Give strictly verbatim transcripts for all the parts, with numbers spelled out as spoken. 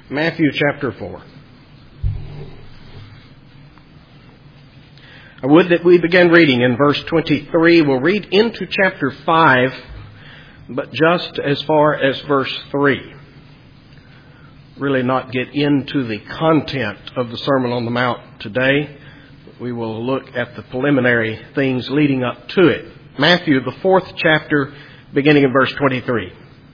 Matthew chapter four. I would that we begin reading in verse twenty-three. We'll read into chapter five, but just as far as verse three. Really not get into the content of the Sermon on the Mount today. We will look at the preliminary things leading up to it. Matthew, the fourth chapter, beginning in verse twenty-three.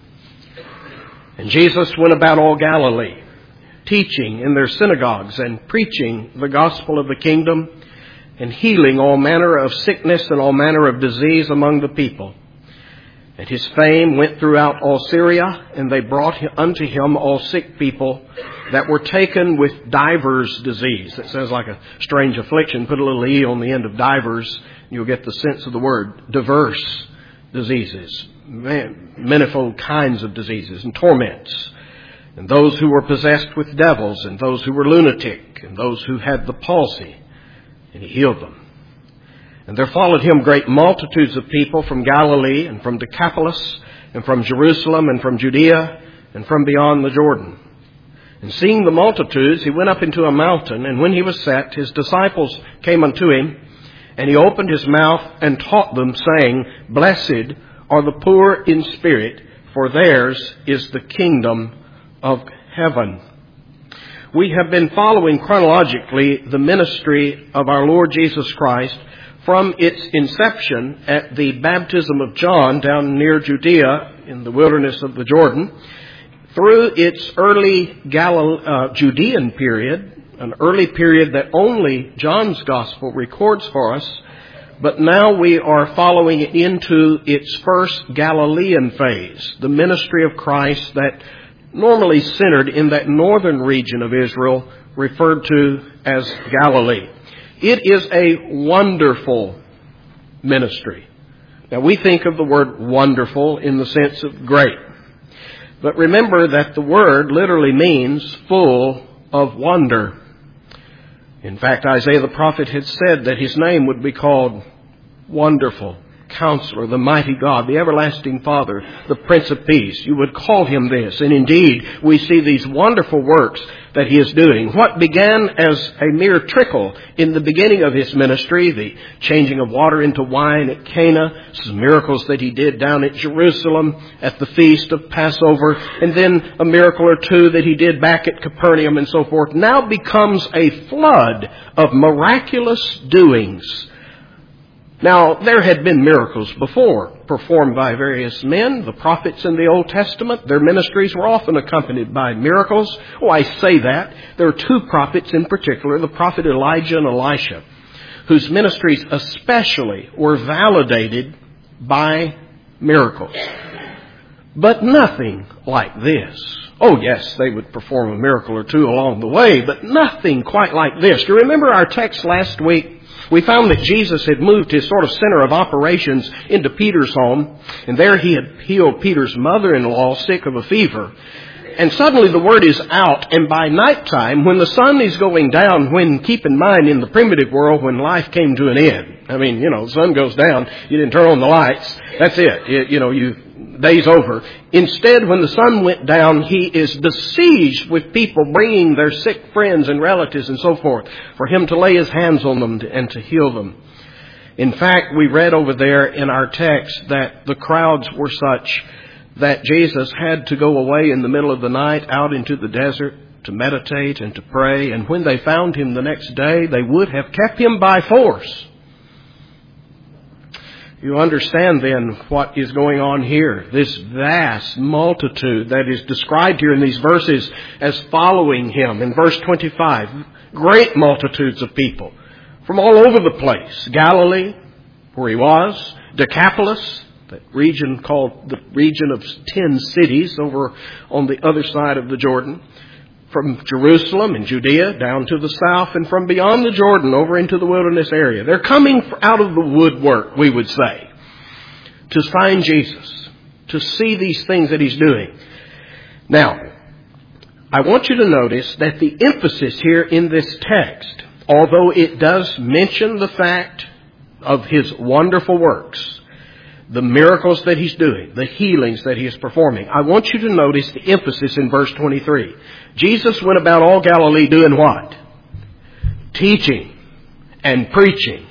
And Jesus went about all Galilee, teaching in their synagogues and preaching the gospel of the kingdom and healing all manner of sickness and all manner of disease among the people. And his fame went throughout all Syria, and they brought unto him all sick people that were taken with divers disease. That sounds like a strange affliction. Put a little E on the end of divers, and you'll get the sense of the word. Diverse diseases, manifold kinds of diseases and torments. And those who were possessed with devils, and those who were lunatic, and those who had the palsy. And he healed them. And there followed him great multitudes of people from Galilee and from Decapolis and from Jerusalem and from Judea and from beyond the Jordan. And seeing the multitudes, he went up into a mountain, and when he was set, his disciples came unto him, and he opened his mouth and taught them, saying, Blessed are the poor in spirit, for theirs is the kingdom of heaven. We have been following chronologically the ministry of our Lord Jesus Christ from its inception at the baptism of John down near Judea in the wilderness of the Jordan, through its early Galilee, uh, Judean period, an early period that only John's Gospel records for us, but now we are following it into its first Galilean phase, the ministry of Christ that normally centered in that northern region of Israel referred to as Galilee. It is a wonderful ministry. Now, we think of the word wonderful in the sense of great. But remember that the word literally means full of wonder. In fact, Isaiah the prophet had said that his name would be called Wonderful Counselor, the Mighty God, the Everlasting Father, the Prince of Peace. You would call him this. And indeed, we see these wonderful works that he is doing. What began as a mere trickle in the beginning of his ministry, the changing of water into wine at Cana, some miracles that he did down at Jerusalem at the feast of Passover, and then a miracle or two that he did back at Capernaum and so forth, now becomes a flood of miraculous doings. Now, there had been miracles before performed by various men. The prophets in the Old Testament, their ministries were often accompanied by miracles. Oh, I say that. There are two prophets in particular, the prophet Elijah and Elisha, whose ministries especially were validated by miracles. But nothing like this. Oh, yes, they would perform a miracle or two along the way, but nothing quite like this. Do you remember our text last week? We found that Jesus had moved his sort of center of operations into Peter's home, and there he had healed Peter's mother-in-law, sick of a fever. And suddenly the word is out, and by nighttime, when the sun is going down, when, keep in mind, in the primitive world, when life came to an end. I mean, you know, the sun goes down, you didn't turn on the lights, that's it. You, you know, you... day's over. Instead, when the sun went down, he is besieged with people bringing their sick friends and relatives and so forth for him to lay his hands on them and to heal them. In fact, we read over there in our text that the crowds were such that Jesus had to go away in the middle of the night out into the desert to meditate and to pray. And when they found him the next day, they would have kept him by force. You understand then what is going on here. This vast multitude that is described here in these verses as following him. In verse twenty-five, great multitudes of people from all over the place. Galilee, where he was, Decapolis, that region called the region of ten cities over on the other side of the Jordan. From Jerusalem and Judea down to the south, and from beyond the Jordan over into the wilderness area. They're coming out of the woodwork, we would say, to find Jesus, to see these things that he's doing. Now, I want you to notice that the emphasis here in this text, although it does mention the fact of his wonderful works, the miracles that He's doing, the healings that He is performing. I want you to notice the emphasis in verse twenty-three. Jesus went about all Galilee doing what? Teaching and preaching.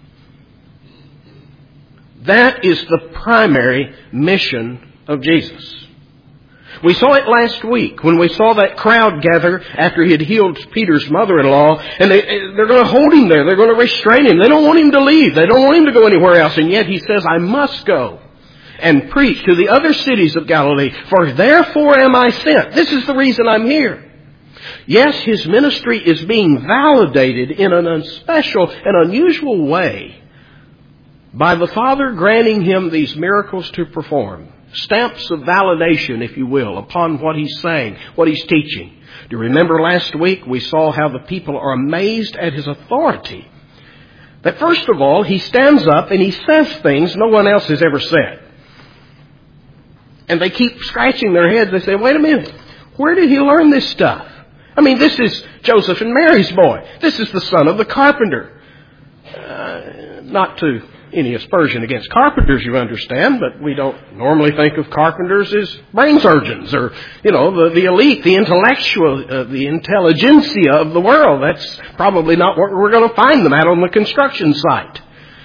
That is the primary mission of Jesus. We saw it last week when we saw that crowd gather after He had healed Peter's mother-in-law, and they, they're going to hold Him there. They're going to restrain Him. They don't want Him to leave. They don't want Him to go anywhere else. And yet He says, I must go and preach to the other cities of Galilee, for therefore am I sent. This is the reason I'm here. Yes, His ministry is being validated in an special and unusual way by the Father granting Him these miracles to perform. Stamps of validation, if you will, upon what He's saying, what He's teaching. Do you remember last week we saw how the people are amazed at His authority? That first of all, He stands up and He says things no one else has ever said. And they keep scratching their heads. They say, wait a minute, where did He learn this stuff? I mean, this is Joseph and Mary's boy. This is the son of the carpenter. Uh, not to any aspersion against carpenters, you understand, but we don't normally think of carpenters as brain surgeons or, you know, the, the elite, the intellectual, uh, the intelligentsia of the world. That's probably not what we're going to find them at on the construction site.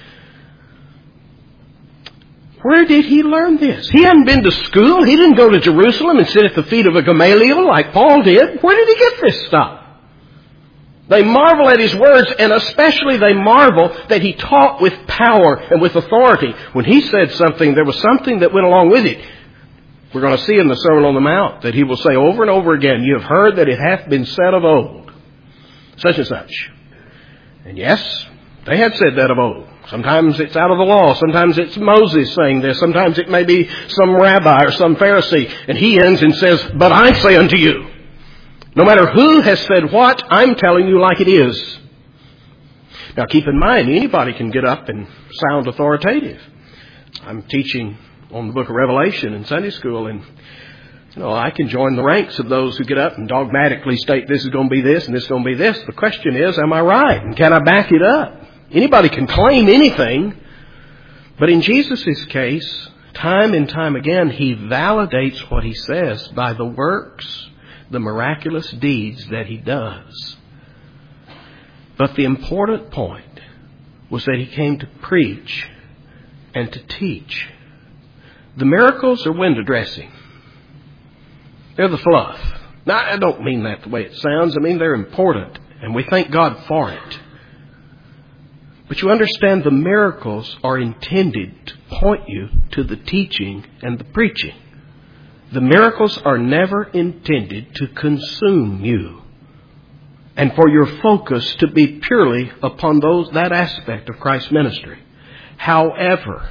Where did He learn this? He hadn't been to school. He didn't go to Jerusalem and sit at the feet of a Gamaliel like Paul did. Where did he get this stuff? They marvel at His words, and especially they marvel that He taught with power and with authority. When He said something, there was something that went along with it. We're going to see in the Sermon on the Mount that He will say over and over again, you have heard that it hath been said of old, such and such. And yes, they had said that of old. Sometimes it's out of the law. Sometimes it's Moses saying this. Sometimes it may be some rabbi or some Pharisee. And He ends and says, but I say unto you, no matter who has said what, I'm telling you like it is. Now keep in mind, anybody can get up and sound authoritative. I'm teaching on the book of Revelation in Sunday school, and you know, I can join the ranks of those who get up and dogmatically state this is going to be this and this is going to be this. The question is, am I right? And can I back it up? Anybody can claim anything, but in Jesus' case, time and time again, He validates what He says by the works, the miraculous deeds that He does. But the important point was that He came to preach and to teach. The miracles are window dressing. They're the fluff. Now, I don't mean that the way it sounds. I mean they're important, and we thank God for it. But you understand the miracles are intended to point you to the teaching and the preaching. The miracles are never intended to consume you and for your focus to be purely upon those that aspect of Christ's ministry. However,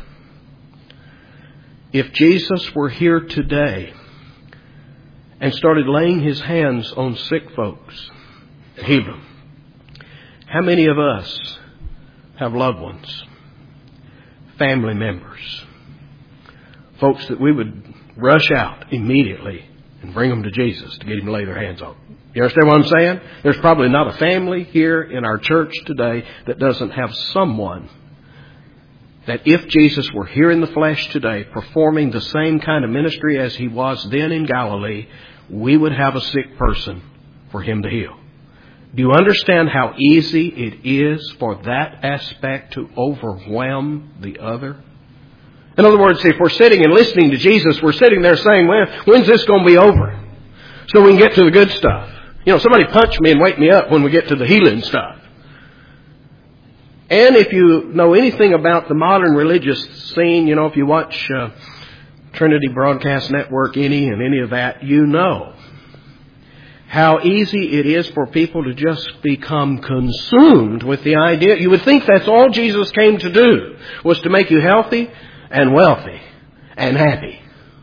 if Jesus were here today and started laying His hands on sick folks, heal them, how many of us have loved ones, family members, folks that we would rush out immediately and bring them to Jesus to get Him to lay their hands on? You understand what I'm saying? There's probably not a family here in our church today that doesn't have someone that if Jesus were here in the flesh today performing the same kind of ministry as He was then in Galilee, we would have a sick person for Him to heal. Do you understand how easy it is for that aspect to overwhelm the other? In other words, if we're sitting and listening to Jesus, we're sitting there saying, well, when's this going to be over? So we can get to the good stuff. You know, somebody punch me and wake me up when we get to the healing stuff. And if you know anything about the modern religious scene, you know, if you watch uh, Trinity Broadcast Network, any and any of that, you know how easy it is for people to just become consumed with the idea. You would think that's all Jesus came to do, was to make you healthy and wealthy and happy.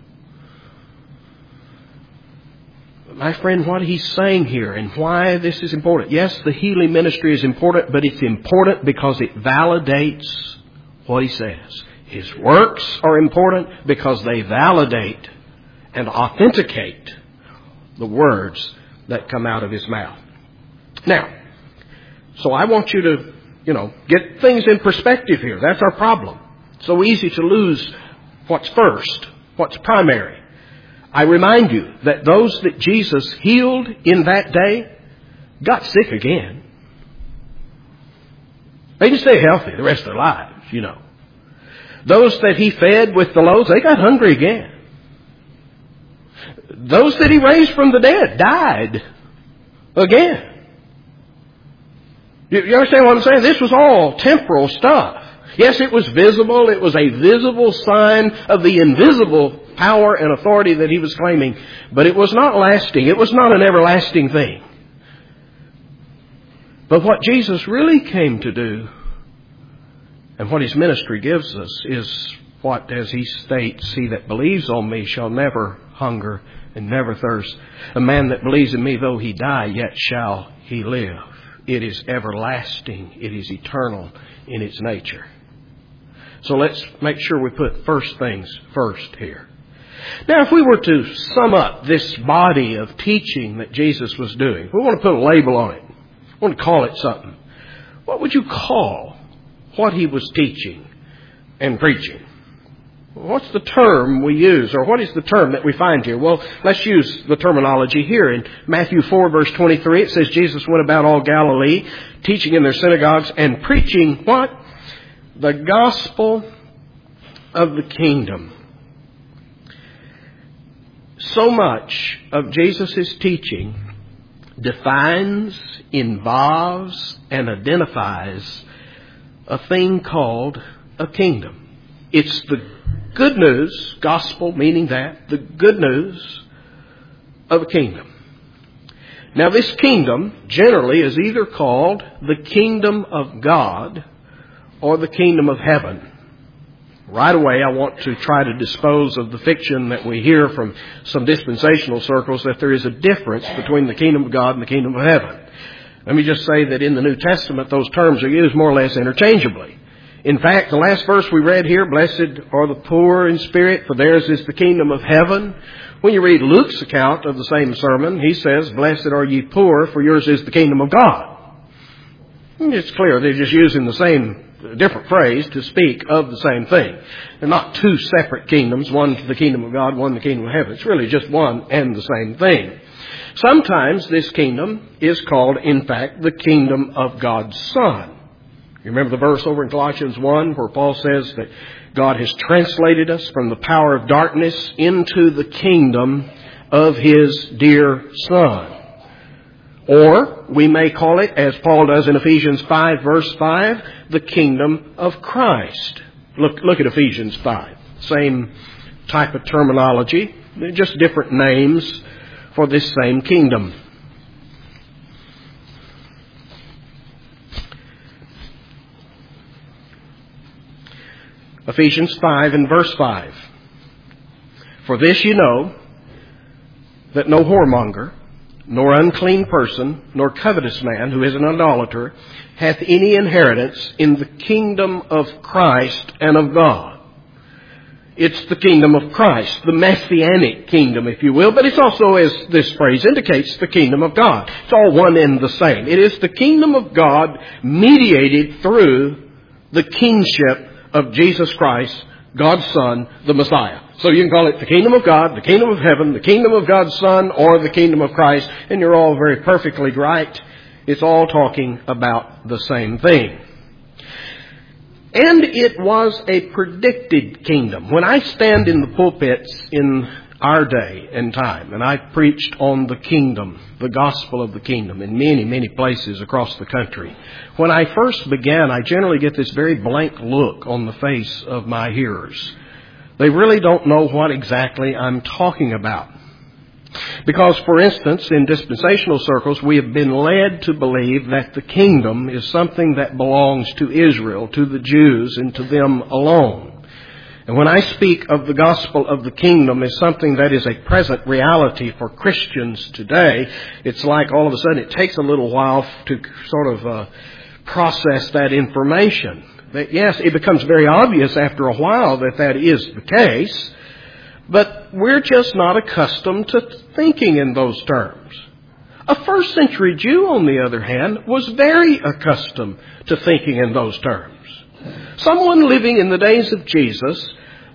But my friend, what He's saying here and why this is important. Yes, the healing ministry is important, but it's important because it validates what He says. His works are important because they validate and authenticate the words that come out of His mouth. Now, so I want you to, you know, get things in perspective here. That's our problem. So easy to lose What's first? What's primary? I remind you that those that Jesus healed in that day got sick again. They didn't stay healthy the rest of their lives, you know. Those that He fed with the loaves, they got hungry again. Those that He raised from the dead died again. You, you understand what I'm saying? This was all temporal stuff. Yes, it was visible. It was a visible sign of the invisible power and authority that He was claiming. But it was not lasting. It was not an everlasting thing. But what Jesus really came to do, and what His ministry gives us, is what, as He states, he that believes on me shall never hunger and never thirst. A man that believes in me, though he die, yet shall he live. It is everlasting. It is eternal in its nature. So let's make sure we put first things first here. Now, if we were to sum up this body of teaching that Jesus was doing, if we want to put a label on it, we want to call it something, what would you call what He was teaching and preaching? What's the term we use, or what is the term that we find here? Well, let's use the terminology here. In Matthew four, verse twenty-three, it says Jesus went about all Galilee, teaching in their synagogues and preaching what? The gospel of the kingdom. So much of Jesus' teaching defines, involves, and identifies a thing called a kingdom. It's the good news, gospel meaning that, the good news of a kingdom. Now, this kingdom generally is either called the kingdom of God or the kingdom of heaven. Right away, I want to try to dispose of the fiction that we hear from some dispensational circles that there is a difference between the kingdom of God and the kingdom of heaven. Let me just say that in the New Testament, those terms are used more or less interchangeably. In fact, the last verse we read here, blessed are the poor in spirit, for theirs is the kingdom of heaven. When you read Luke's account of the same sermon, he says, blessed are ye poor, for yours is the kingdom of God. And it's clear they're just using the same different phrase to speak of the same thing. They're not two separate kingdoms, one the kingdom of God, one the kingdom of heaven. It's really just one and the same thing. Sometimes this kingdom is called, in fact, the kingdom of God's Son. You remember the verse over in Colossians one where Paul says that God has translated us from the power of darkness into the kingdom of His dear Son. Or we may call it, as Paul does in Ephesians five, verse five, the kingdom of Christ. Look, look at Ephesians five. Same type of terminology, just different names for this same kingdom. Ephesians five and verse five. For this you know, that no whoremonger, nor unclean person, nor covetous man, who is an idolater, hath any inheritance in the kingdom of Christ and of God. It's the kingdom of Christ, the Messianic kingdom, if you will, but it's also, as this phrase indicates, the kingdom of God. It's all one and the same. It is the kingdom of God mediated through the kingship of Jesus Christ, God's Son, the Messiah. So you can call it the kingdom of God, the kingdom of heaven, the kingdom of God's Son, or the kingdom of Christ. And you're all very perfectly right. It's all talking about the same thing. And it was a predicted kingdom. When I stand in the pulpits in our day and time, and I preached on the kingdom, the gospel of the kingdom, in many, many places across the country, when I first began, I generally get this very blank look on the face of my hearers. They really don't know what exactly I'm talking about. Because, for instance, in dispensational circles, we have been led to believe that the kingdom is something that belongs to Israel, to the Jews, and to them alone. And when I speak of the gospel of the kingdom as something that is a present reality for Christians today, it's like all of a sudden it takes a little while to sort of uh, process that information. That yes, it becomes very obvious after a while that that is the case, but we're just not accustomed to thinking in those terms. A first century Jew, on the other hand, was very accustomed to thinking in those terms. Someone living in the days of Jesus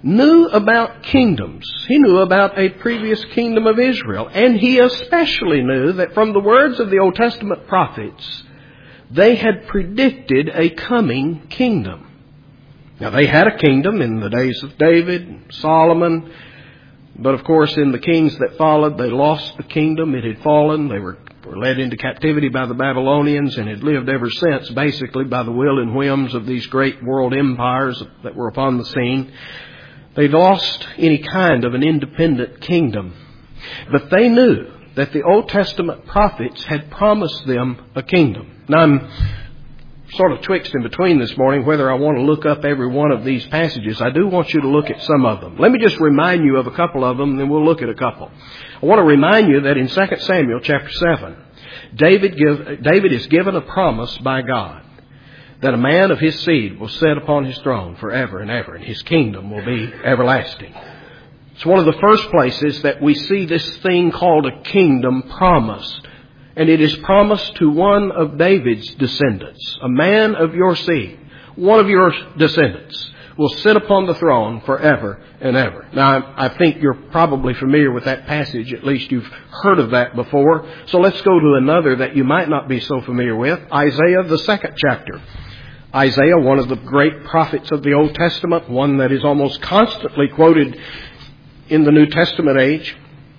knew about kingdoms. He knew about a previous kingdom of Israel. And he especially knew that from the words of the Old Testament prophets, they had predicted a coming kingdom. Now, they had a kingdom in the days of David, Solomon. But, of course, in the kings that followed, they lost the kingdom. It had fallen. They were were led into captivity by the Babylonians and had lived ever since, basically, by the will and whims of these great world empires that were upon the scene. They lost any kind of an independent kingdom. But they knew that the Old Testament prophets had promised them a kingdom. Now, I'm sort of twixt in between this morning whether I want to look up every one of these passages. I do want you to look at some of them. Let me just remind you of a couple of them, and then we'll look at a couple. I want to remind you that in Second Samuel chapter seven, David, give, David is given a promise by God that a man of his seed will sit upon his throne forever and ever, and his kingdom will be everlasting. It's one of the first places that we see this thing called a kingdom promised. And it is promised to one of David's descendants, a man of your seed, one of your descendants, will sit upon the throne forever and ever. Now, I think you're probably familiar with that passage. At least you've heard of that before. So let's go to another that you might not be so familiar with. Isaiah, the second chapter. Isaiah, one of the great prophets of the Old Testament, one that is almost constantly quoted in the New Testament age,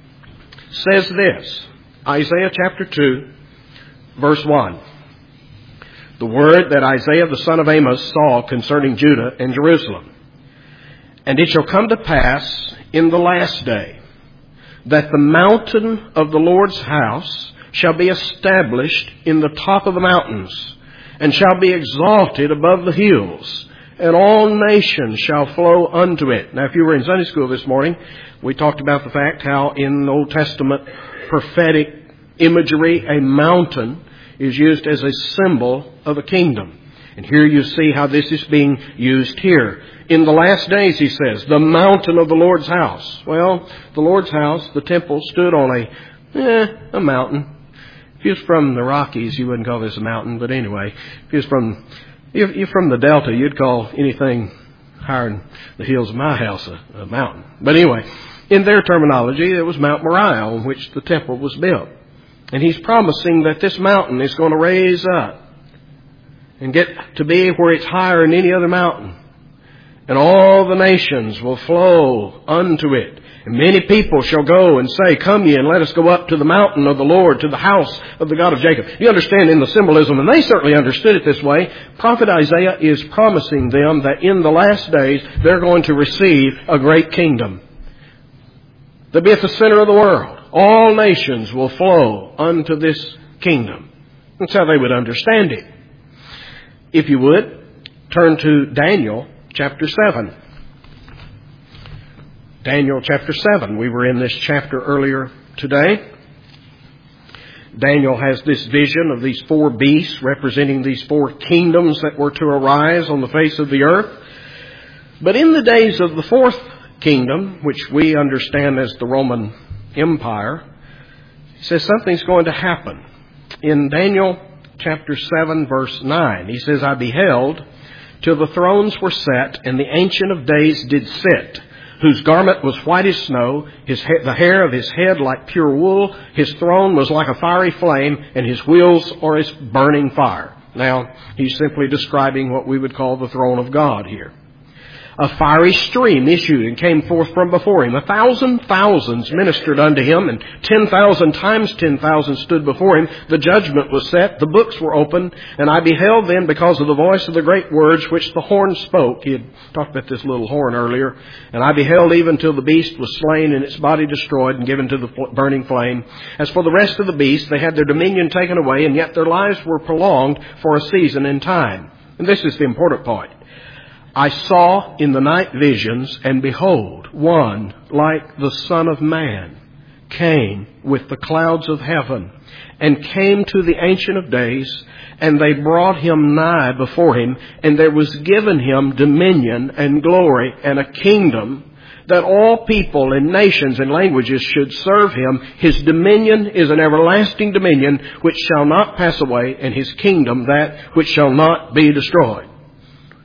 says this. Isaiah chapter two, verse one. The word that Isaiah the son of Amos saw concerning Judah and Jerusalem. And it shall come to pass in the last day that the mountain of the Lord's house shall be established in the top of the mountains, and shall be exalted above the hills, and all nations shall flow unto it. Now, if you were in Sunday school this morning, we talked about the fact how in the Old Testament prophetic imagery, a mountain is used as a symbol of a kingdom. And here you see how this is being used here. In the last days, he says, the mountain of the Lord's house. Well, the Lord's house, the temple, stood on a, eh, a mountain. If he was from the Rockies, you wouldn't call this a mountain. But anyway, if he was from, if you're from the Delta, you'd call anything higher than the hills of my house a, a mountain. But anyway, in their terminology, it was Mount Moriah on which the temple was built. And he's promising that this mountain is going to raise up and get to be where it's higher than any other mountain. And all the nations will flow unto it. And many people shall go and say, come ye and let us go up to the mountain of the Lord, to the house of the God of Jacob. You understand in the symbolism, and they certainly understood it this way, Prophet Isaiah is promising them that in the last days they're going to receive a great kingdom. They'll be at the center of the world. All nations will flow unto this kingdom. That's how they would understand it. If you would, turn to Daniel chapter seven. Daniel chapter seven. We were in this chapter earlier today. Daniel has this vision of these four beasts representing these four kingdoms that were to arise on the face of the earth. But in the days of the fourth kingdom, which we understand as the Roman Empire, he says something's going to happen. In Daniel chapter seven, verse nine, he says, I beheld till the thrones were set, and the Ancient of Days did sit, whose garment was white as snow, his ha- the hair of his head like pure wool, his throne was like a fiery flame, and his wheels are as burning fire. Now, he's simply describing what we would call the throne of God here. A fiery stream issued and came forth from before him. A thousand thousands ministered unto him, and ten thousand times ten thousand stood before him. The judgment was set, the books were opened, and I beheld then because of the voice of the great words which the horn spoke. He had talked about this little horn earlier. And I beheld even till the beast was slain and its body destroyed and given to the burning flame. As for the rest of the beasts, they had their dominion taken away, and yet their lives were prolonged for a season and time. And this is the important point. I saw in the night visions, and behold, one like the Son of Man came with the clouds of heaven, and came to the Ancient of Days, and they brought him nigh before him, and there was given him dominion and glory and a kingdom, that all people and nations and languages should serve him. His dominion is an everlasting dominion which shall not pass away, and his kingdom that which shall not be destroyed.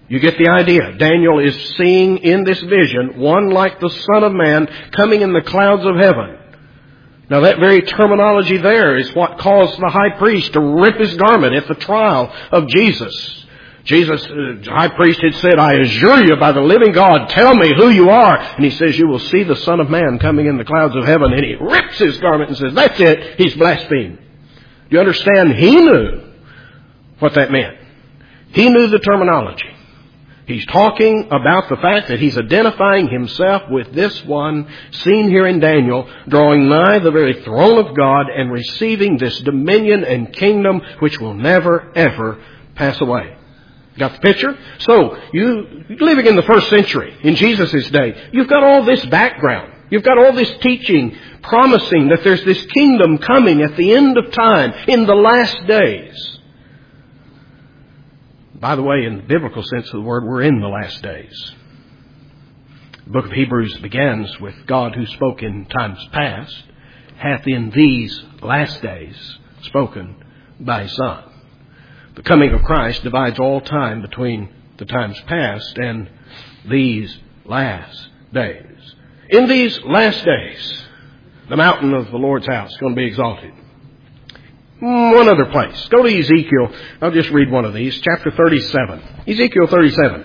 You get the idea. Daniel is seeing in this vision one like the Son of Man coming in the clouds of heaven. Now that very terminology there is what caused the high priest to rip his garment at the trial of Jesus. Jesus, the high priest had said, I adjure you by the living God, tell me who you are. And he says, you will see the Son of Man coming in the clouds of heaven. And he rips his garment and says, that's it, he's blasphemed. Do you understand? He knew what that meant. He knew the terminology. He's talking about the fact that he's identifying himself with this one seen here in Daniel, drawing nigh the very throne of God and receiving this dominion and kingdom which will never, ever pass away. Got the picture? So, you living in the first century, in Jesus' day, you've got all this background. You've got all this teaching promising that there's this kingdom coming at the end of time, in the last days. By the way, in the biblical sense of the word, we're in the last days. The book of Hebrews begins with God who spoke in times past, hath in these last days spoken by His Son. The coming of Christ divides all time between the times past and these last days. In these last days, the mountain of the Lord's house is going to be exalted. One other place. Go to Ezekiel. I'll just read one of these. Chapter thirty-seven. Ezekiel thirty-seven.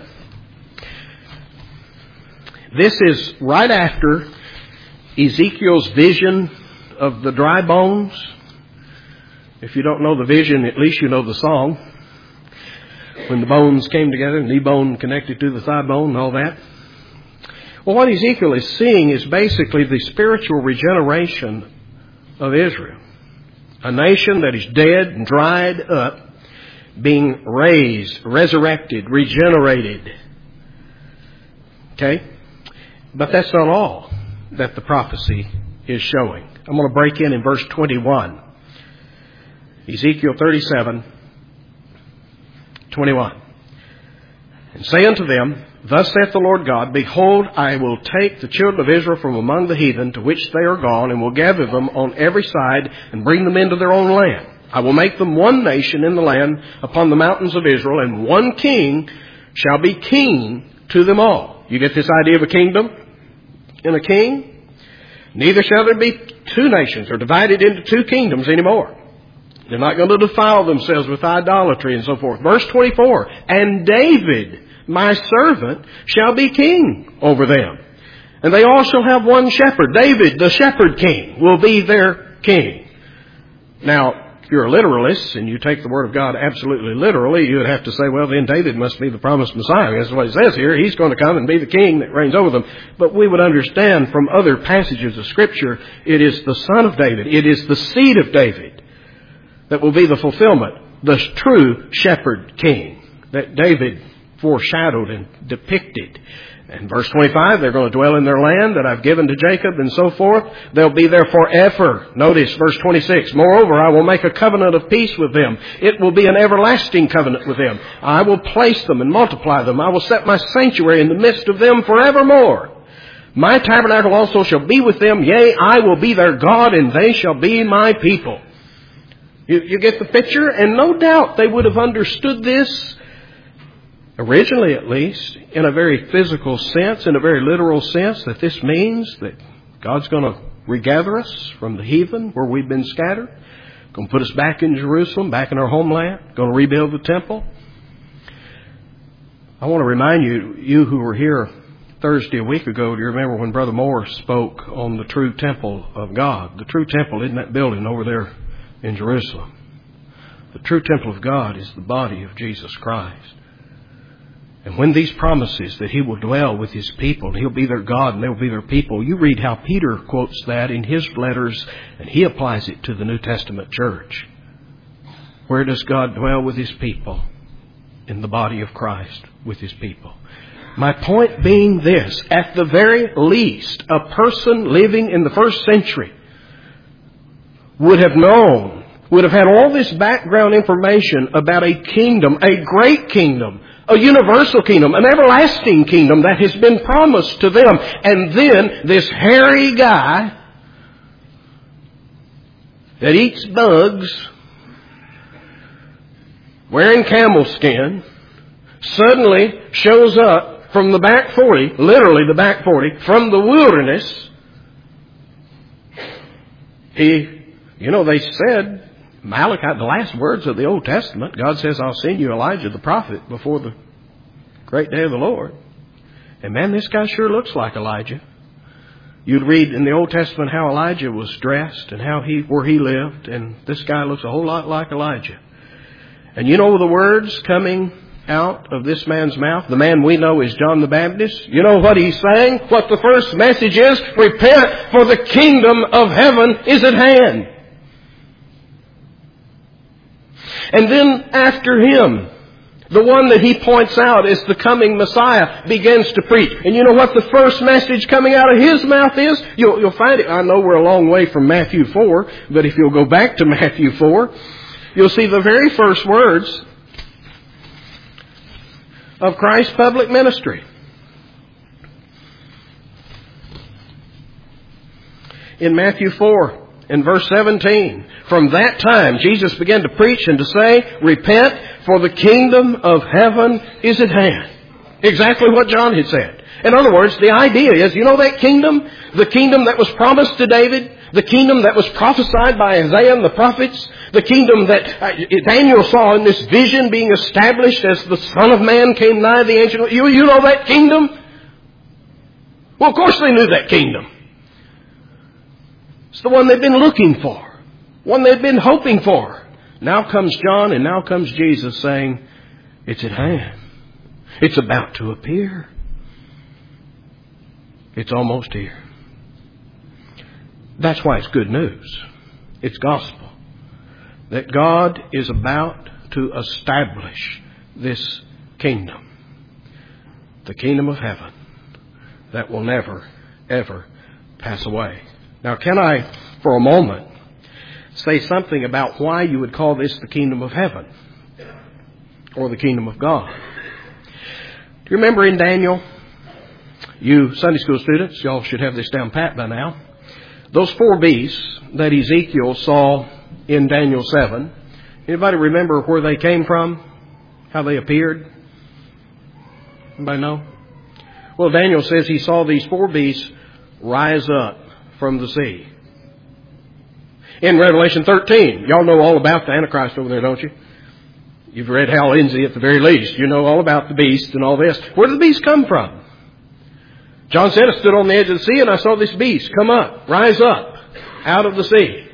This is right after Ezekiel's vision of the dry bones. If you don't know the vision, at least you know the song. When the bones came together, knee bone connected to the thigh bone and all that. Well, what Ezekiel is seeing is basically the spiritual regeneration of Israel. A nation that is dead and dried up, being raised, resurrected, regenerated. Okay? But that's not all that the prophecy is showing. I'm going to break in in verse twenty-one. Ezekiel thirty-seven, twenty-one. And say unto them, Thus saith the Lord God, Behold, I will take the children of Israel from among the heathen to which they are gone, and will gather them on every side, and bring them into their own land. I will make them one nation in the land upon the mountains of Israel, and one king shall be king to them all. You get this idea of a kingdom and a king? Neither shall there be two nations, or divided into two kingdoms anymore. They're not going to defile themselves with idolatry and so forth. Verse twenty-four, And David, my servant, shall be king over them. And they all shall have one shepherd. David, the shepherd king, will be their king. Now, if you're a literalist and you take the word of God absolutely literally, you would have to say, well, then David must be the promised Messiah. That's what it says here. He's going to come and be the king that reigns over them. But we would understand from other passages of Scripture, it is the son of David. It is the seed of David that will be the fulfillment, the true shepherd king that David foreshadowed and depicted. And verse twenty-five, they're going to dwell in their land that I've given to Jacob and so forth. They'll be there forever. Notice verse twenty-six, Moreover, I will make a covenant of peace with them. It will be an everlasting covenant with them. I will place them and multiply them. I will set my sanctuary in the midst of them forevermore. My tabernacle also shall be with them. Yea, I will be their God, and they shall be my people. You, you get the picture? And no doubt they would have understood this, originally at least, in a very physical sense, in a very literal sense, that this means that God's going to regather us from the heathen where we've been scattered, going to put us back in Jerusalem, back in our homeland, going to rebuild the temple. I want to remind you, you who were here Thursday a week ago, do you remember when Brother Moore spoke on the true temple of God? The true temple isn't that building over there in Jerusalem. The true temple of God is the body of Jesus Christ. And when these promises that He will dwell with His people, and He'll be their God and they'll be their people, you read how Peter quotes that in his letters, and he applies it to the New Testament church. Where does God dwell with His people? In the body of Christ with His people. My point being this, at the very least, a person living in the first century would have known, would have had all this background information about a kingdom, a great kingdom, a universal kingdom, an everlasting kingdom that has been promised to them. And then this hairy guy that eats bugs, wearing camel skin, suddenly shows up from the back forty, literally the back forty, from the wilderness. He, you know, they said, Malachi, the last words of the Old Testament, God says, I'll send you Elijah the prophet before the great day of the Lord. And man, this guy sure looks like Elijah. You'd read in the Old Testament how Elijah was dressed and how he, where he lived, and this guy looks a whole lot like Elijah. And you know the words coming out of this man's mouth? The man we know is John the Baptist. You know what he's saying? What the first message is? Repent, for the kingdom of heaven is at hand. And then after him, the one that he points out as the coming Messiah begins to preach. And you know what the first message coming out of his mouth is? You'll, you'll find it. I know we're a long way from Matthew four, but if you'll go back to Matthew four, you'll see the very first words of Christ's public ministry. In Matthew four, in verse seventeen, from that time Jesus began to preach and to say, repent, for the kingdom of heaven is at hand. Exactly what John had said. In other words, the idea is, you know that kingdom? The kingdom that was promised to David? The kingdom that was prophesied by Isaiah and the prophets? The kingdom that uh, Daniel saw in this vision being established as the Son of Man came nigh the ancient... You, you know that kingdom? Well, of course they knew that kingdom. It's the one they've been looking for. One they've been hoping for. Now comes John and now comes Jesus saying, it's at hand. It's about to appear. It's almost here. That's why it's good news. It's gospel. That God is about to establish this kingdom. The kingdom of heaven that will never, ever pass away. Now, can I, for a moment, say something about why you would call this the kingdom of heaven or the kingdom of God? Do you remember in Daniel? You Sunday school students, y'all should have this down pat by now. Those four beasts that Ezekiel saw in Daniel seven, anybody remember where they came from? How they appeared? Anybody know? Well, Daniel says he saw these four beasts rise up from the sea. In Revelation thirteen, y'all know all about the Antichrist over there, don't you? You've read Hal Lindsey at the very least. You know all about the beast and all this. Where did the beast come from? John said, I stood on the edge of the sea and I saw this beast come up, rise up out of the sea.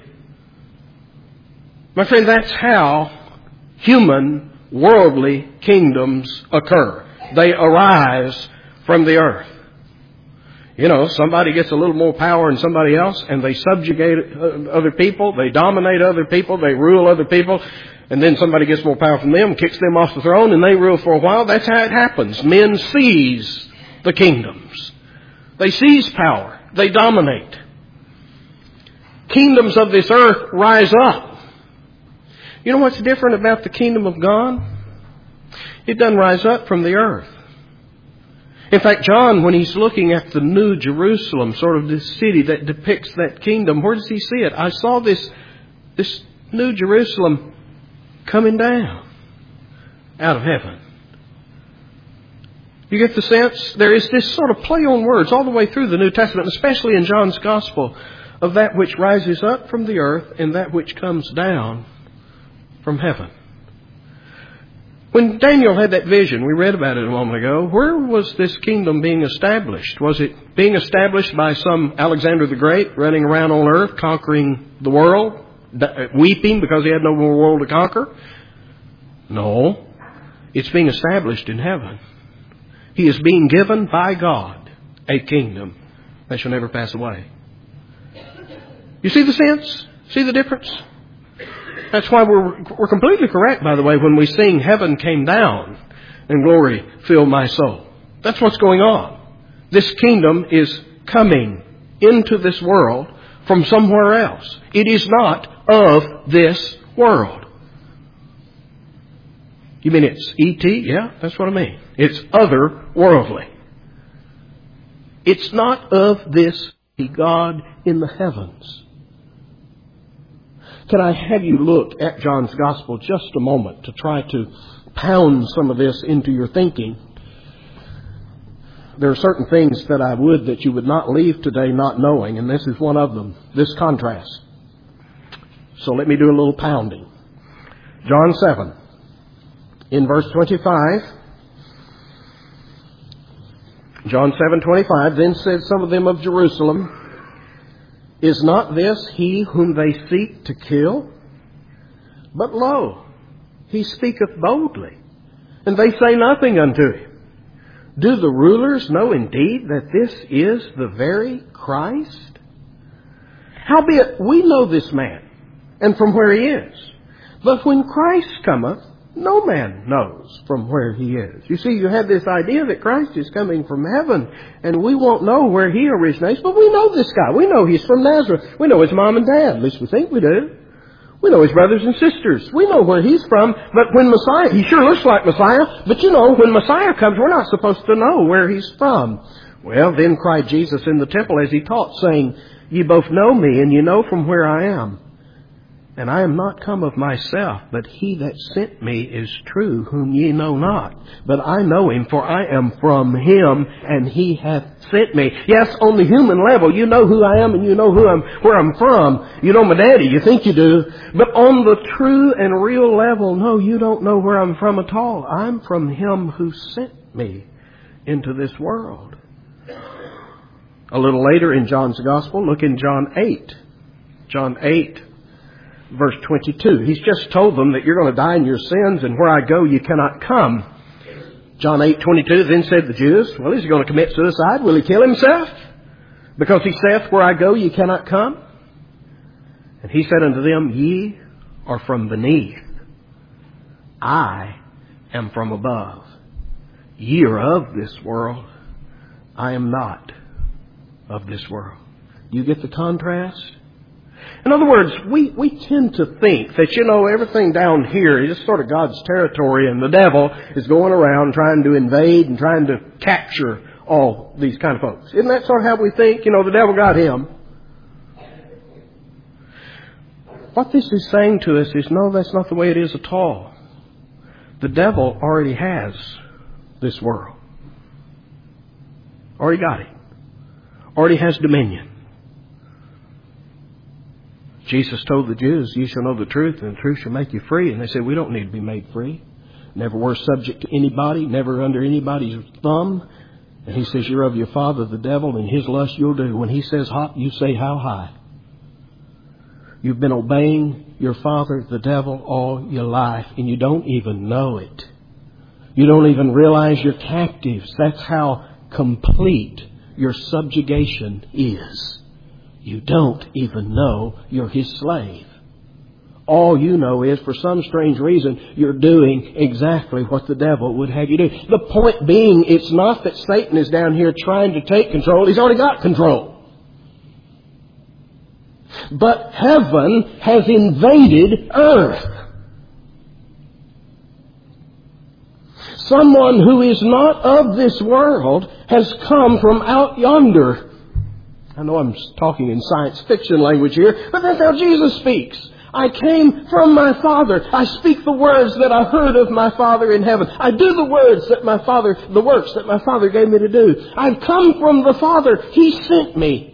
My friend, that's how human, worldly kingdoms occur. They arise from the earth. You know, somebody gets a little more power than somebody else and they subjugate other people, they dominate other people, they rule other people, and then somebody gets more power from them, kicks them off the throne, and they rule for a while. That's how it happens. Men seize the kingdoms. They seize power. They dominate. Kingdoms of this earth rise up. You know what's different about the kingdom of God? It doesn't rise up from the earth. In fact, John, when he's looking at the New Jerusalem, sort of this city that depicts that kingdom, where does he see it? I saw this, this New Jerusalem coming down out of heaven. You get the sense? There is this sort of play on words all the way through the New Testament, especially in John's Gospel, of that which rises up from the earth and that which comes down from heaven. When Daniel had that vision, we read about it a moment ago, where was this kingdom being established? Was it being established by some Alexander the Great running around on earth, conquering the world, weeping because he had no more world to conquer? No. It's being established in heaven. He is being given by God a kingdom that shall never pass away. You see the sense? See the difference? That's why we're, we're completely correct, by the way, when we sing Heaven Came Down and Glory Filled My Soul. That's what's going on. This kingdom is coming into this world from somewhere else. It is not of this world. You mean it's E T? Yeah, that's what I mean. It's otherworldly. It's not of this God in the heavens. Can I have you look at John's Gospel just a moment to try to pound some of this into your thinking. There are certain things that I would that you would not leave today not knowing, and this is one of them, this contrast. So let me do a little pounding. John seven, in verse twenty-five. John seven twenty-five, then said some of them of Jerusalem, is not this he whom they seek to kill? But lo, he speaketh boldly, and they say nothing unto him. Do the rulers know indeed that this is the very Christ? Howbeit we know this man, and from where he is. But when Christ cometh, no man knows from where he is. You see, you have this idea that Christ is coming from heaven, and we won't know where he originates, but we know this guy. We know he's from Nazareth. We know his mom and dad. At least we think we do. We know his brothers and sisters. We know where he's from. But when Messiah, he sure looks like Messiah, but you know, when Messiah comes, we're not supposed to know where he's from. Well, then cried Jesus in the temple as he taught, saying, Ye both know me, and you know from where I am. And I am not come of myself, but he that sent me is true, whom ye know not. But I know him, for I am from him, and he hath sent me. Yes, on the human level, you know who I am, and you know who I'm, where I'm from. You know my daddy, you think you do. But on the true and real level, no, you don't know where I'm from at all. I'm from him who sent me into this world. A little later in John's Gospel, look in John eight. John eight. Verse twenty-two. He's just told them that you're going to die in your sins, and where I go you cannot come. John eight twenty-two. Then said the Jews, well, is he going to commit suicide? Will he kill himself? Because he saith, where I go you cannot come. And he said unto them, Ye are from beneath. I am from above. Ye are of this world. I am not of this world. You get the contrast? In other words, we, we tend to think that, you know, everything down here is sort of God's territory, and the devil is going around trying to invade and trying to capture all these kind of folks. Isn't that sort of how we think? You know, the devil got him. What this is saying to us is, no, that's not the way it is at all. The devil already has this world. Already got it. Already has dominion. Jesus told the Jews, you shall know the truth, and the truth shall make you free. And they said, we don't need to be made free. Never were subject to anybody, never under anybody's thumb. And he says, you're of your father, the devil, and his lust you'll do. When he says hot, you say how high. You've been obeying your father, the devil, all your life, and you don't even know it. You don't even realize you're captives. That's how complete your subjugation is. You don't even know you're his slave. All you know is, for some strange reason, you're doing exactly what the devil would have you do. The point being, it's not that Satan is down here trying to take control. He's already got control. But heaven has invaded earth. Someone who is not of this world has come from out yonder. I know I'm talking in science fiction language here, but that's how Jesus speaks. I came from my Father. I speak the words that I heard of my Father in heaven. I do the words that my Father, the works that my Father gave me to do. I've come from the Father. He sent me.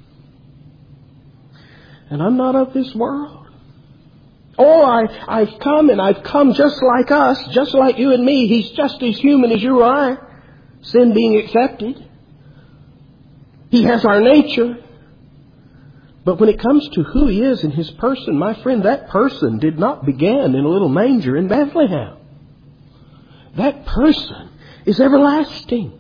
And I'm not of this world. Oh, I, I've come and I've come just like us, just like you and me. He's just as human as you or I, sin being accepted. He has our nature. But when it comes to who He is in His person, my friend, that person did not begin in a little manger in Bethlehem. That person is everlasting.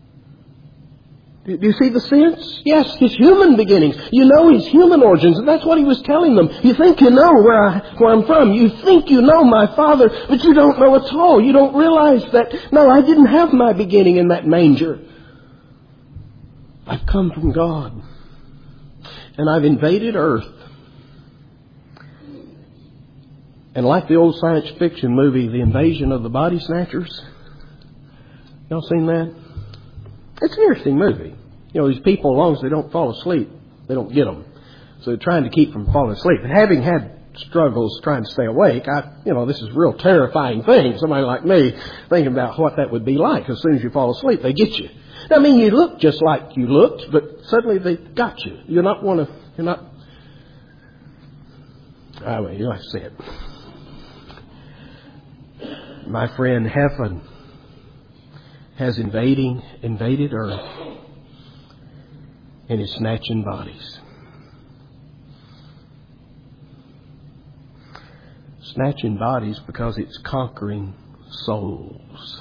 Do you see the sense? Yes, His human beginnings. You know His human origins, and that's what He was telling them. You think you know where, I, where I'm from. You think you know my Father, but you don't know at all. You don't realize that, no, I didn't have my beginning in that manger. I've come from God. And I've invaded earth. And like the old science fiction movie, The Invasion of the Body Snatchers. Y'all seen that? It's an interesting movie. You know, these people, as long as they don't fall asleep, they don't get them. So they're trying to keep from falling asleep. And having had struggles trying to stay awake. I, you know, this is a real terrifying thing. Somebody like me thinking about what that would be like. As soon as you fall asleep, they get you. I mean, you look just like you looked, but suddenly they got you. You're not one of, you're not, I mean, you like to say it. My friend, heaven has invading, invaded earth and is snatching bodies. Snatching bodies because it's conquering souls.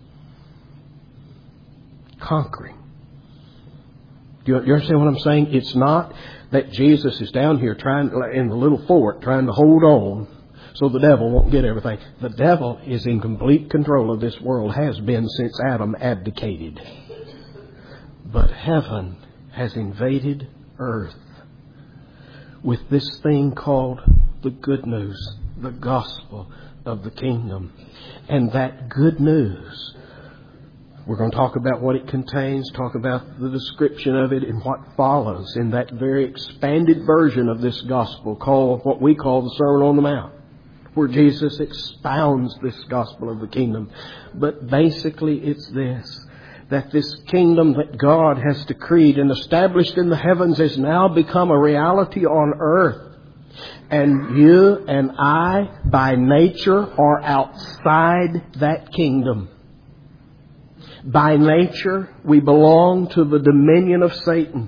Conquering. Do you, you understand what I'm saying? It's not that Jesus is down here trying in the little fort trying to hold on so the devil won't get everything. The devil is in complete control of this world, has been since Adam abdicated. But heaven has invaded earth with this thing called the good news, the gospel of the kingdom. And that good news, we're going to talk about what it contains, talk about the description of it and what follows in that very expanded version of this gospel called what we call the Sermon on the Mount, where Jesus expounds this gospel of the kingdom. But basically it's this, that this kingdom that God has decreed and established in the heavens has now become a reality on earth. And you and I, by nature, are outside that kingdom. By nature, we belong to the dominion of Satan.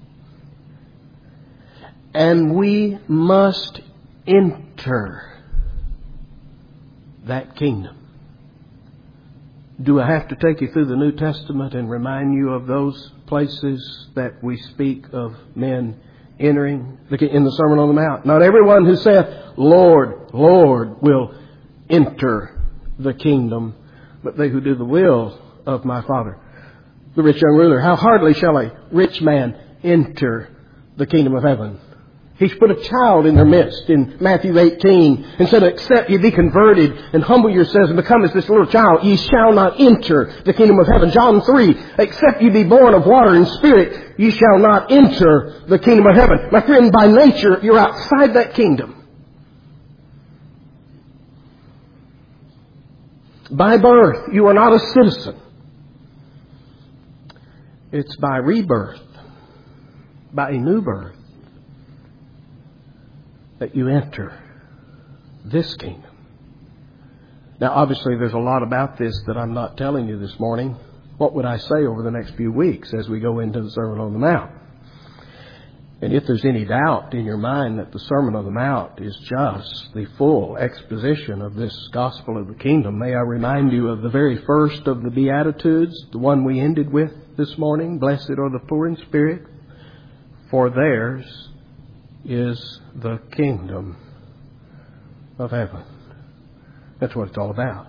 And we must enter that kingdom. Do I have to take you through the New Testament and remind you of those places that we speak of men entering in the Sermon on the Mount? Not everyone who saith, Lord, Lord, will enter the kingdom, but they who do the will of my Father. The rich young ruler, how hardly shall a rich man enter the kingdom of heaven? He's put a child in their midst in Matthew eighteen and said, except ye be converted and humble yourselves and become as this little child, ye shall not enter the kingdom of heaven. John three, except ye be born of water and spirit, ye shall not enter the kingdom of heaven. My friend, by nature, you're outside that kingdom. By birth, you are not a citizen. It's by rebirth, by a new birth, that you enter this kingdom. Now, obviously, there's a lot about this that I'm not telling you this morning. What would I say over the next few weeks as we go into the Sermon on the Mount? And if there's any doubt in your mind that the Sermon on the Mount is just the full exposition of this gospel of the kingdom, may I remind you of the very first of the Beatitudes, the one we ended with this morning. Blessed are the poor in spirit, for theirs is the kingdom of heaven. That's what it's all about.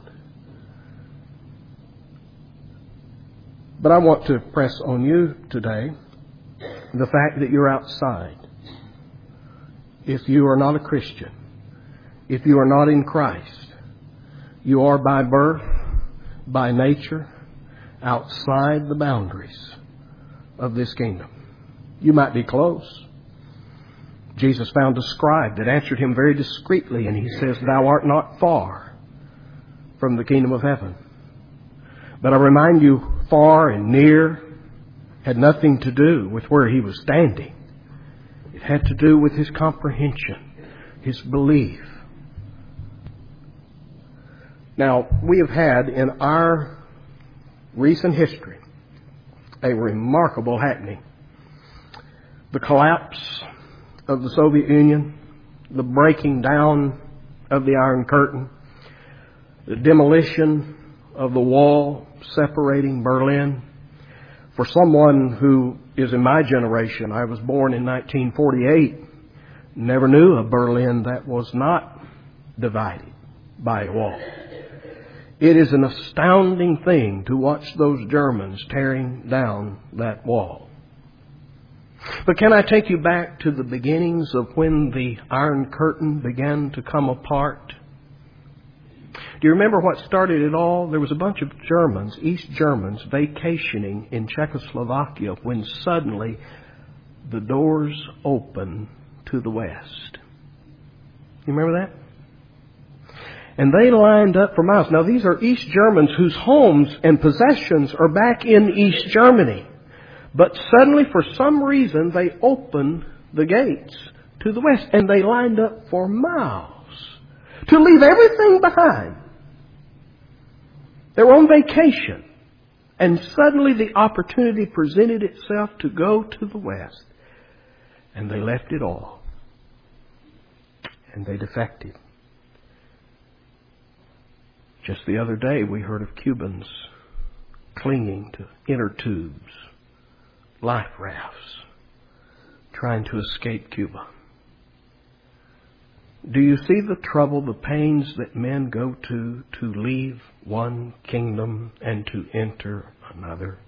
But I want to press on you today the fact that you're outside. If you are not a Christian, if you are not in Christ, you are by birth, by nature, outside the boundaries of this kingdom. You might be close. Jesus found a scribe that answered him very discreetly, and he says, thou art not far from the kingdom of heaven. But I remind you, far and near had nothing to do with where he was standing. It had to do with his comprehension, his belief. Now, we have had in our recent history a remarkable happening. The collapse of the Soviet Union, the breaking down of the Iron Curtain, the demolition of the wall separating Berlin. For someone who is in my generation, I was born in nineteen forty-eight, never knew a Berlin that was not divided by a wall. It is an astounding thing to watch those Germans tearing down that wall. But can I take you back to the beginnings of when the Iron Curtain began to come apart? Do you remember what started it all? There was a bunch of Germans, East Germans, vacationing in Czechoslovakia when suddenly the doors opened to the West. You remember that? And they lined up for miles. Now these are East Germans whose homes and possessions are back in East Germany. But suddenly, for some reason, they opened the gates to the west. And they lined up for miles to leave everything behind. They were on vacation. And suddenly the opportunity presented itself to go to the west. And they left it all. And they defected. Just the other day we heard of Cubans clinging to inner tubes, life rafts, trying to escape Cuba. Do you see the trouble, the pains that men go to to leave one kingdom and to enter another?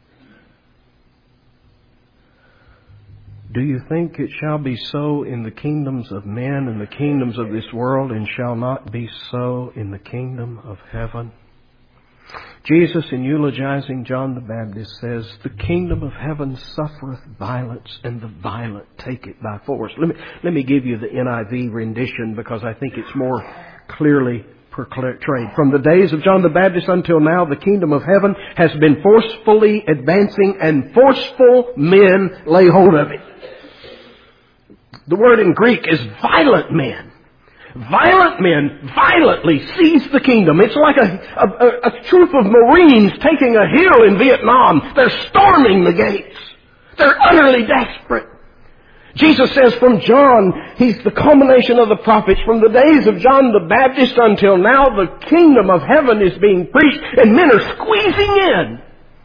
Do you think it shall be so in the kingdoms of men and the kingdoms of this world, and shall not be so in the kingdom of heaven? Jesus, in eulogizing John the Baptist, says, the kingdom of heaven suffereth violence, and the violent take it by force. Let me, let me give you the N I V rendition, because I think it's more clearly portrayed. From the days of John the Baptist until now, the kingdom of heaven has been forcefully advancing, and forceful men lay hold of it. The word in Greek is violent men. Violent men violently seize the kingdom. It's like a, a, a troop of Marines taking a hill in Vietnam. They're storming the gates. They're utterly desperate. Jesus says from John, he's the culmination of the prophets. From the days of John the Baptist until now, the kingdom of heaven is being preached, and men are squeezing in.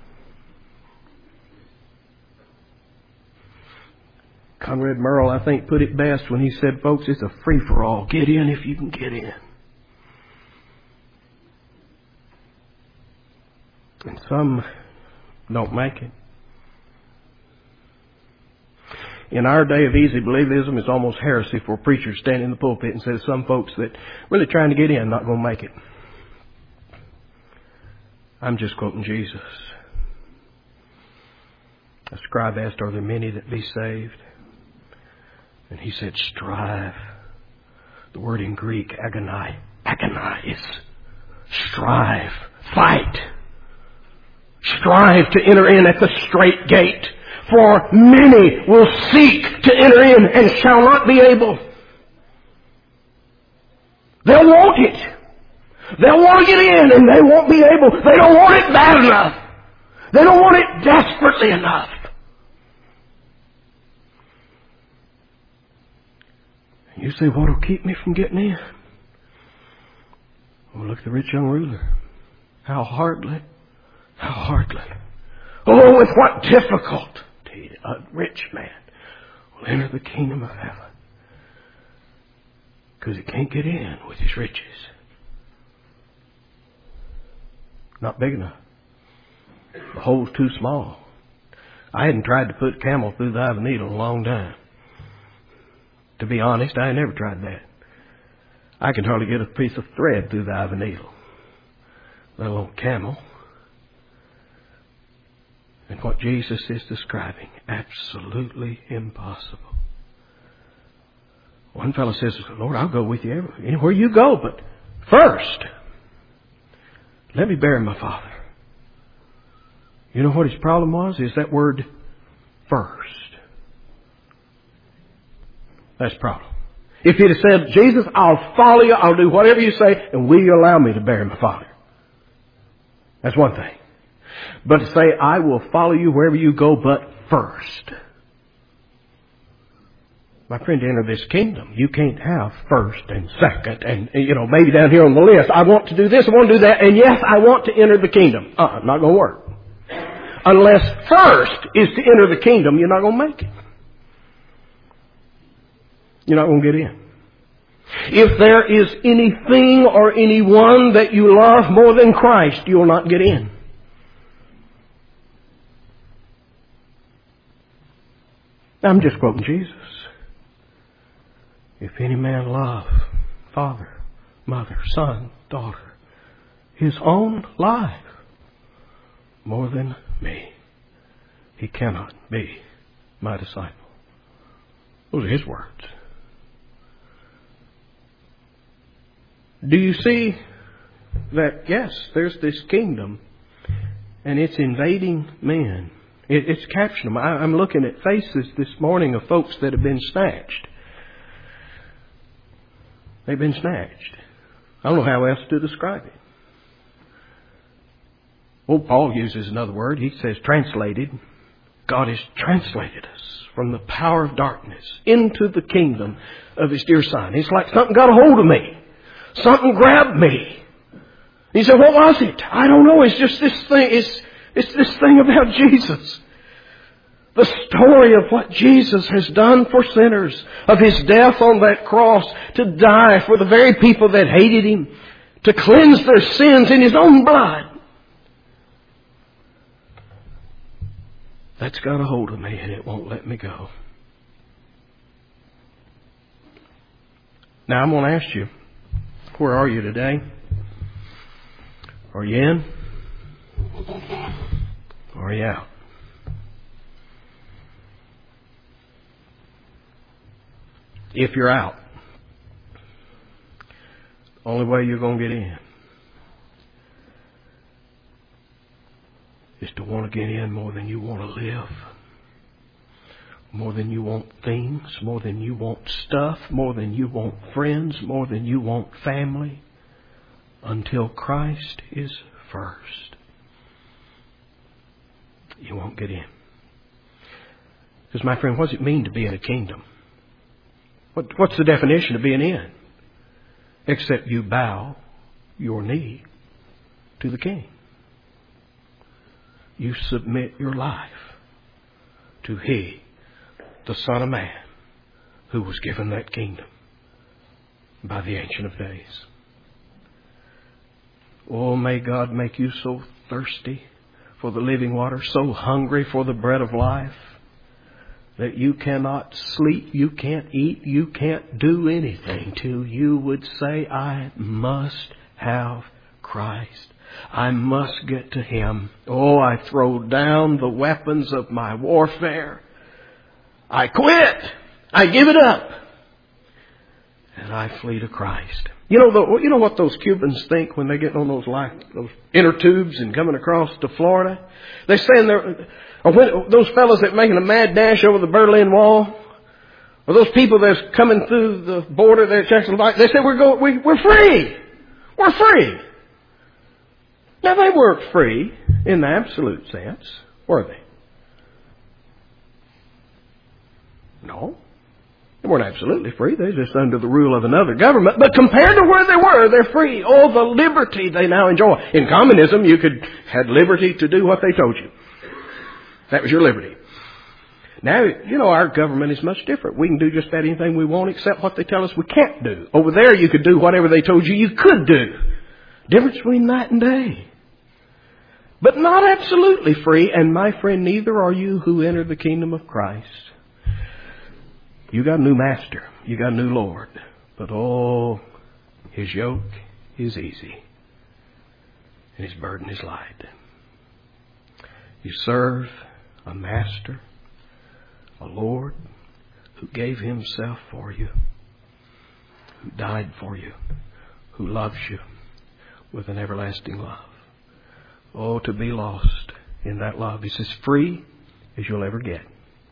Conrad Merle, I think, put it best when he said, folks, it's a free-for-all. Get in if you can get in. And some don't make it. In our day of easy believism, it's almost heresy for a preacher to stand in the pulpit and say to some folks that really trying to get in, not going to make it. I'm just quoting Jesus. A scribe asked, are there many that be saved? And he said, strive. The word in Greek, agonai, agonize. Strive. Fight. Strive to enter in at the strait gate. For many will seek to enter in and shall not be able. They'll want it. They'll want to get in and they won't be able. They don't want it bad enough. They don't want it desperately enough. You say, what will keep me from getting in? Well, look at the rich young ruler. How hardly, how hardly. Oh, with what difficulty a rich man will enter the kingdom of heaven. Because he can't get in with his riches. Not big enough. The hole's too small. I hadn't tried to put a camel through the eye of a needle in a long time. To be honest, I had never tried that. I can hardly get a piece of thread through the eye of a needle, let alone a camel. And what Jesus is describing, absolutely impossible. One fellow says, Lord, I'll go with you anywhere you go, but first, let me bury my father. You know what his problem was? Is that word first. That's the problem. If he'd have said, Jesus, I'll follow you, I'll do whatever you say, and will you allow me to bury my father? That's one thing. But to say, I will follow you wherever you go, but first. My friend, to enter this kingdom, you can't have first and second and, you know, maybe down here on the list, I want to do this, I want to do that, and yes, I want to enter the kingdom. Uh-uh, not going to work. Unless first is to enter the kingdom, you're not going to make it. You're not going to get in. If there is anything or anyone that you love more than Christ, you'll not get in. I'm just quoting Jesus. If any man love father, mother, son, daughter, his own life more than me, he cannot be my disciple. Those are his words. Do you see that, yes, there's this kingdom, and it's invading men. It, it's capturing them. I, I'm looking at faces this morning of folks that have been snatched. They've been snatched. I don't know how else to describe it. Well, Paul uses another word. He says translated. God has translated us from the power of darkness into the kingdom of His dear Son. It's like something got a hold of me. Something grabbed me. He said, what was it? I don't know. It's just this thing. It's, it's this thing about Jesus. The story of what Jesus has done for sinners. Of His death on that cross to die for the very people that hated Him. To cleanse their sins in His own blood. That's got a hold of me and it won't let me go. Now I'm going to ask you, where are you today? Are you in? Or are you out? If you're out, the only way you're going to get in is to want to get in more than you want to live. More than you want things. More than you want stuff. More than you want friends. More than you want family. Until Christ is first. You won't get in. Because my friend, what does it mean to be in a kingdom? What, what's the definition of being in? Except you bow your knee to the King. You submit your life to He, the Son of Man, who was given that kingdom by the Ancient of Days. Oh, may God make you so thirsty for the living water, so hungry for the bread of life, that you cannot sleep, you can't eat, you can't do anything till you would say, I must have Christ. I must get to Him. Oh, I throw down the weapons of my warfare. I quit. I give it up. And I flee to Christ. You know, the, you know what those Cubans think when they get on those life, those inner tubes and coming across to Florida? They stand there, or when, those fellows that are making a mad dash over the Berlin Wall, or those people that's coming through the border there at Czechoslovakia, they say we're going, we, we're free. We're free. Now, they weren't free in the absolute sense, were they? No. They weren't absolutely free. They're just under the rule of another government. But compared to where they were, they're free. Oh, the liberty they now enjoy. In communism, you could have liberty to do what they told you. That was your liberty. Now, you know, our government is much different. We can do just about anything we want except what they tell us we can't do. Over there, you could do whatever they told you you could do. Difference between night and day. But not absolutely free. And my friend, neither are you who entered the kingdom of Christ. You got a new master. You got a new Lord. But oh, His yoke is easy. And His burden is light. You serve a master, a Lord who gave Himself for you, who died for you, who loves you with an everlasting love. Oh, to be lost in that love is as free as you'll ever get.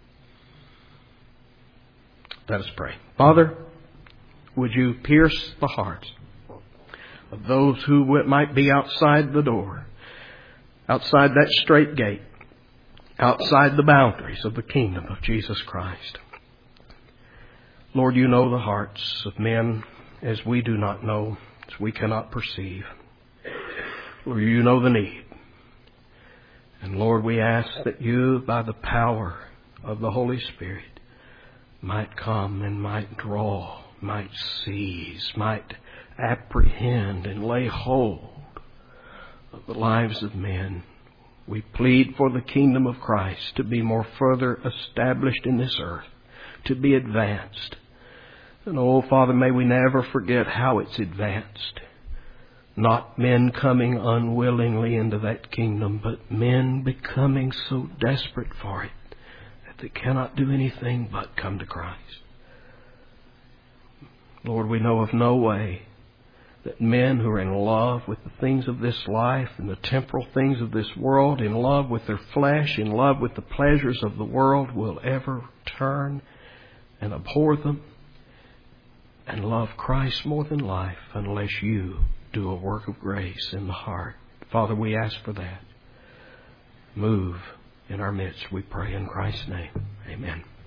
Let us pray. Father, would You pierce the hearts of those who might be outside the door, outside that strait gate, outside the boundaries of the kingdom of Jesus Christ. Lord, You know the hearts of men as we do not know, as we cannot perceive. Lord, You know the need. And Lord, we ask that You, by the power of the Holy Spirit, might come and might draw, might seize, might apprehend and lay hold of the lives of men. We plead for the kingdom of Christ to be more further established in this earth, to be advanced. And oh, Father, may we never forget how it's advanced. Not men coming unwillingly into that kingdom, but men becoming so desperate for it that they cannot do anything but come to Christ. Lord, we know of no way that men who are in love with the things of this life and the temporal things of this world, in love with their flesh, in love with the pleasures of the world, will ever turn and abhor them and love Christ more than life unless you do a work of grace in the heart. Father, we ask for that. Move in our midst, we pray in Christ's name. Amen.